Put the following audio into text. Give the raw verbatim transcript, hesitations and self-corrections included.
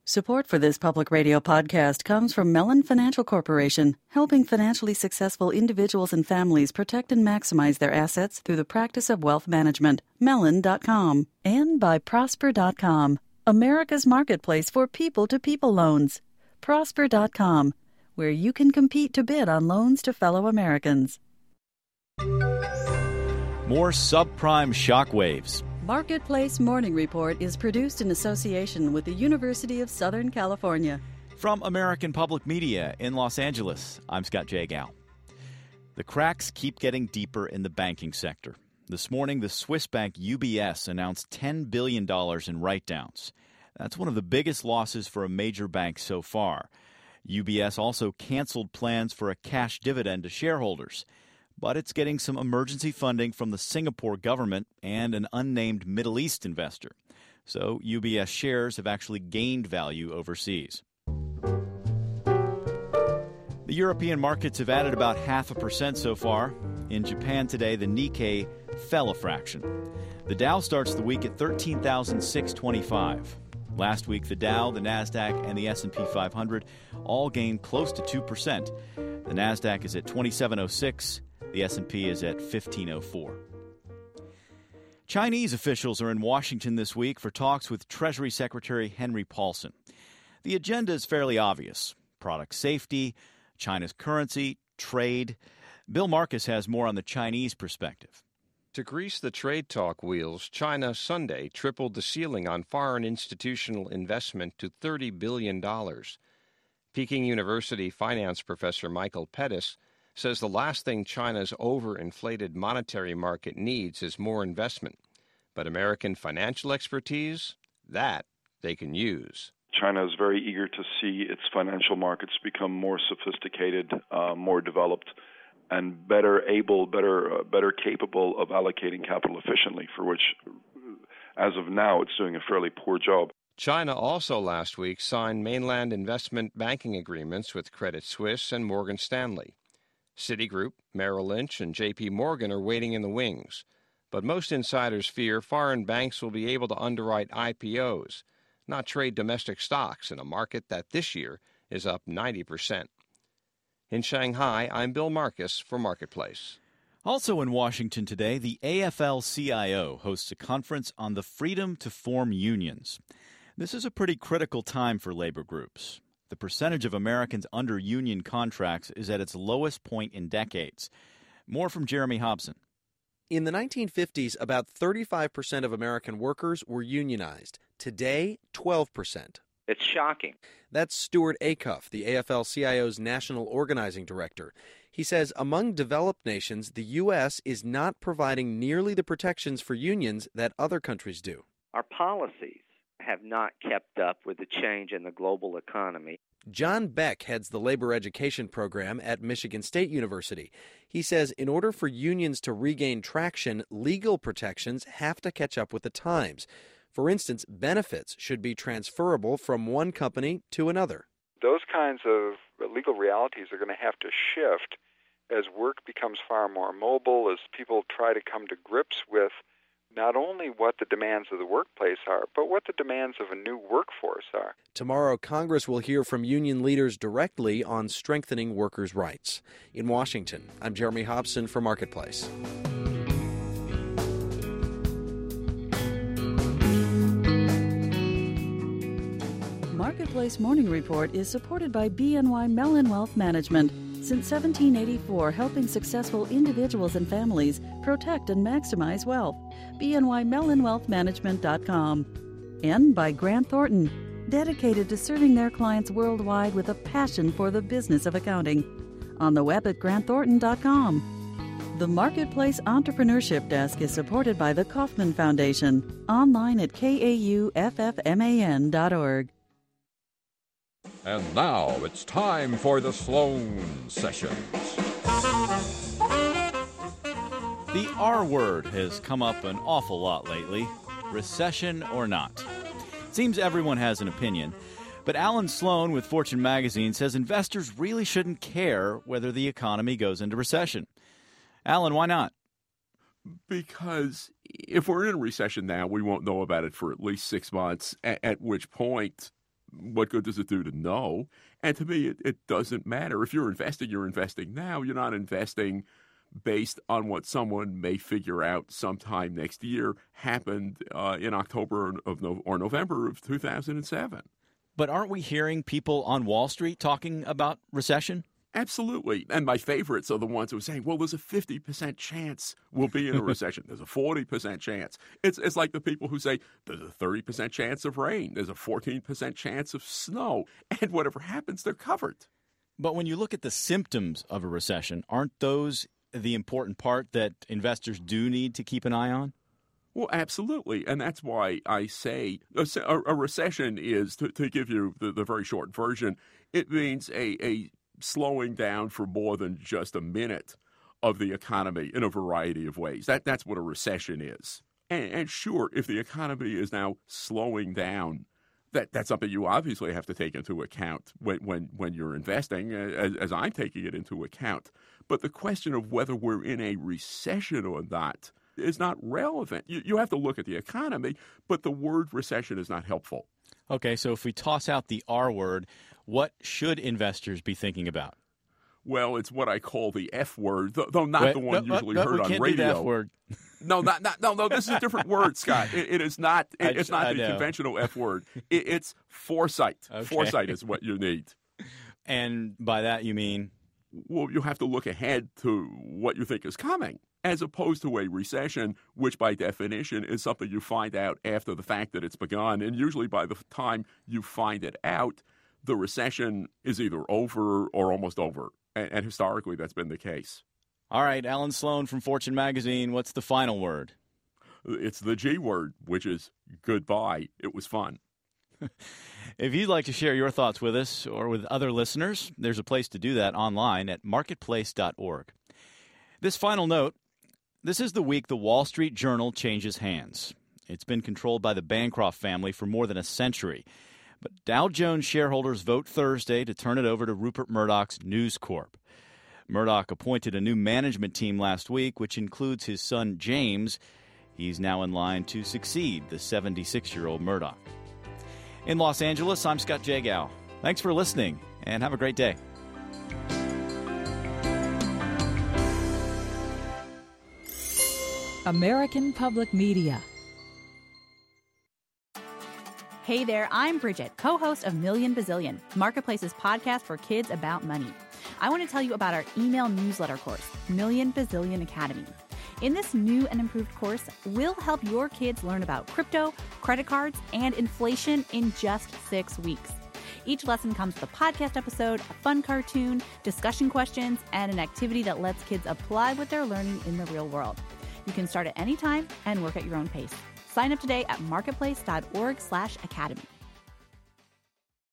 Support for this public radio podcast comes from Mellon Financial Corporation, helping financially successful individuals and families protect and maximize their assets through the practice of wealth management. Mellon dot com. And by Prosper dot com, America's marketplace for people-to-people loans. Prosper dot com, where you can compete to bid on loans to fellow Americans. More subprime shockwaves. Marketplace Morning Report is produced in association with the University of Southern California. From American Public Media in Los Angeles, I'm Scott Jagow. The cracks keep getting deeper in the banking sector. This morning, the Swiss bank U B S announced ten billion dollars in write-downs. That's one of the biggest losses for a major bank so far. U B S also canceled plans for a cash dividend to shareholders. But it's getting some emergency funding from the Singapore government and an unnamed Middle East investor. So U B S shares have actually gained value overseas. The European markets have added about half a percent so far. In Japan today, the Nikkei fell a fraction. The Dow starts the week at thirteen thousand six hundred twenty-five. Last week, the Dow, the NASDAQ, and the S and P five hundred all gained close to two percent. The NASDAQ is at twenty-seven oh six. The S and P is at fifteen oh four. Chinese officials are in Washington this week for talks with Treasury Secretary Henry Paulson. The agenda is fairly obvious: product safety, China's currency, trade. Bill Marcus has more on the Chinese perspective. To grease the trade talk wheels, China Sunday tripled the ceiling on foreign institutional investment to thirty billion dollars. Peking University finance professor Michael Pettis says the last thing China's overinflated monetary market needs is more investment. But American financial expertise, that they can use. China is very eager to see its financial markets become more sophisticated, uh, more developed, and better able, better, uh, better capable of allocating capital efficiently, for which, as of now, it's doing a fairly poor job. China also last week signed mainland investment banking agreements with Credit Suisse and Morgan Stanley. Citigroup, Merrill Lynch, and J P Morgan are waiting in the wings. But most insiders fear foreign banks will be able to underwrite I P Os, not trade domestic stocks in a market that this year is up ninety percent. In Shanghai, I'm Bill Marcus for Marketplace. Also in Washington today, the A F L C I O hosts a conference on the freedom to form unions. This is a pretty critical time for labor groups. The percentage of Americans under union contracts is at its lowest point in decades. More from Jeremy Hobson. In the nineteen fifties, about thirty-five percent of American workers were unionized. Today, twelve percent. It's shocking. That's Stuart Acuff, the A F L C I O's national organizing director. He says among developed nations, the U S is not providing nearly the protections for unions that other countries do. Our policies have not kept up with the change in the global economy. John Beck heads the labor education program at Michigan State University. He says in order for unions to regain traction, legal protections have to catch up with the times. For instance, benefits should be transferable from one company to another. Those kinds of legal realities are going to have to shift as work becomes far more mobile, as people try to come to grips with not only what the demands of the workplace are, but what the demands of a new workforce are. Tomorrow, Congress will hear from union leaders directly on strengthening workers' rights. In Washington, I'm Jeremy Hobson for Marketplace. Marketplace Morning Report is supported by B N Y Mellon Wealth Management. Since seventeen eighty-four, helping successful individuals and families protect and maximize wealth. B N Y Mellon Wealth Management dot com. And by Grant Thornton, dedicated to serving their clients worldwide with a passion for the business of accounting. On the web at Grant Thornton dot com. The Marketplace Entrepreneurship Desk is supported by the Kauffman Foundation. Online at K A U F F M A N dot org. And now it's time for the Sloan Sessions. The R word has come up an awful lot lately, recession or not. Seems everyone has an opinion, but Alan Sloan with Fortune magazine says investors really shouldn't care whether the economy goes into recession. Alan, why not? Because if we're in a recession now, we won't know about it for at least six months, at, at which point what good does it do to know? And to me, it, it doesn't matter. If you're investing, you're investing now. You're not investing based on what someone may figure out sometime next year happened uh, in October of no, or November of two thousand seven. But aren't we hearing people on Wall Street talking about recession? Absolutely. And my favorites are the ones who are saying, well, there's a fifty percent chance we'll be in a recession. There's a forty percent chance. It's it's like the people who say there's a thirty percent chance of rain. There's a fourteen percent chance of snow. And whatever happens, they're covered. But when you look at the symptoms of a recession, aren't those the important part that investors do need to keep an eye on? Well, absolutely. And that's why I say a, a recession is, to, to give you the, the very short version, it means a, a slowing down for more than just a minute of the economy in a variety of ways. That That's what a recession is. And, and sure, if the economy is now slowing down, that, that's something you obviously have to take into account when, when, when you're investing, as, as I'm taking it into account. But the question of whether we're in a recession or not is not relevant. You, you have to look at the economy, but the word recession is not helpful. Okay, so if we toss out the R word, what should investors be thinking about? Well, it's what I call the F word, though not Wait, the one no, usually no, heard we on can't radio. Do the F word. No, not, not, no, no. This is a different word, Scott. It, it is not. It, I, it's not I the know. conventional F word. It, it's foresight. Okay. Foresight is what you need. And by that you mean? Well, you have to look ahead to what you think is coming, as opposed to a recession, which by definition is something you find out after the fact that it's begun. And usually by the time you find it out, the recession is either over or almost over. And, and historically, that's been the case. All right, Alan Sloan from Fortune Magazine, what's the final word? It's the G word, which is goodbye. It was fun. If you'd like to share your thoughts with us or with other listeners, there's a place to do that online at marketplace dot org. This final note, this is the week the Wall Street Journal changes hands. It's been controlled by the Bancroft family for more than a century. But Dow Jones shareholders vote Thursday to turn it over to Rupert Murdoch's News Corp. Murdoch appointed a new management team last week, which includes his son James. He's now in line to succeed the seventy-six-year-old Murdoch. In Los Angeles, I'm Scott Jagow. Thanks for listening, and have a great day. American Public Media. Hey there, I'm Bridget, co-host of Million Bazillion, Marketplace's podcast for kids about money. I want to tell you about our email newsletter course, Million Bazillion Academy. In this new and improved course, we'll help your kids learn about crypto, credit cards, and inflation in just six weeks. Each lesson comes with a podcast episode, a fun cartoon, discussion questions, and an activity that lets kids apply what they're learning in the real world. You can start at any time and work at your own pace. Sign up today at marketplace dot org slash academy.